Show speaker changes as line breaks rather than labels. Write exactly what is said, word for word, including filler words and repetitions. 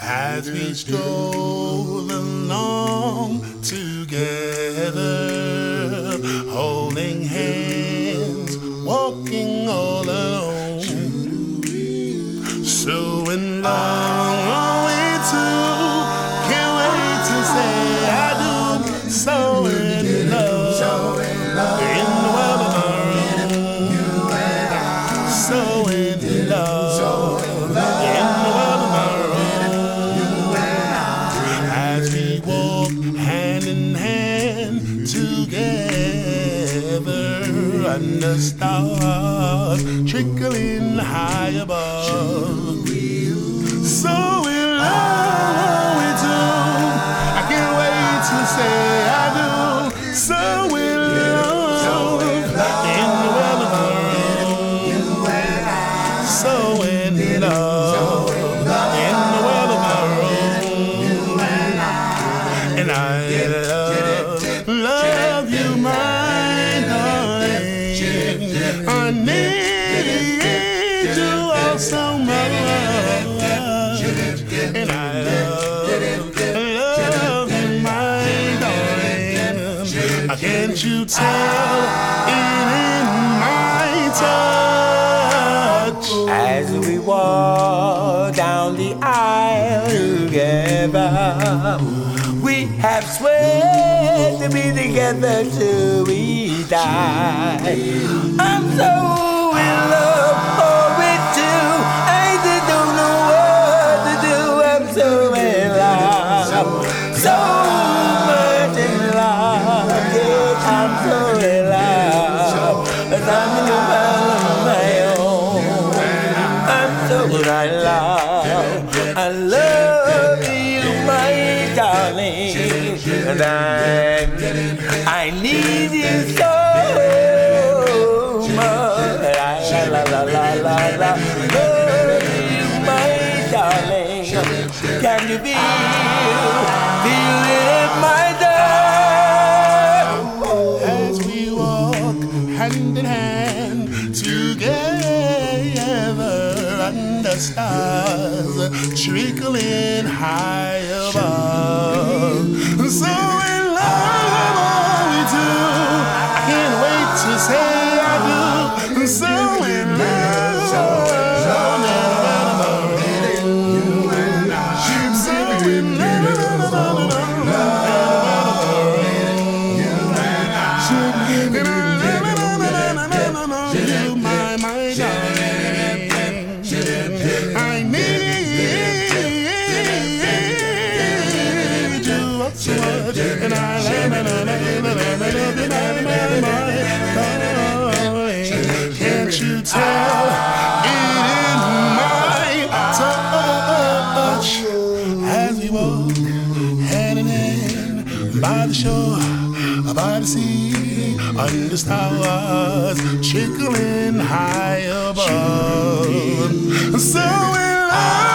as we stroll along together, holding hands, walking all alone. So in love we two, can't wait to say I do. So in love, in the world of our own. So in love, in the world of our own. As we walk hand in hand together under stars trickling high above. So in love we do. I can't wait to say I do. So in love in the world of our own. So in love in the world of our own. And I love, love you, my darling. I need you all so much. And I love, love you, my darling. Can't you tell it in my touch?
As we walk down the aisle together, we have sworn to be together till we die. I'm so in love with you, I just don't know what to do. I'm so in love, so much in love. Yeah, I'm so in love, but I'm in your world of my own. I'm so in love, I love you, my darling, and I, I need you so much. La la la la la la, love you, my darling. Can you feel, feel it, my darling?
As we walk hand in hand together under stars trickling high above. So in love we do. I can't wait to say I do. So in love, so in love, my my darling. I need you so much, and I love, love, love, love, love you, my darling. Can't you tell it in my touch? As we walk hand in hand by the shore, by the sea, under stars trickling high above. So in love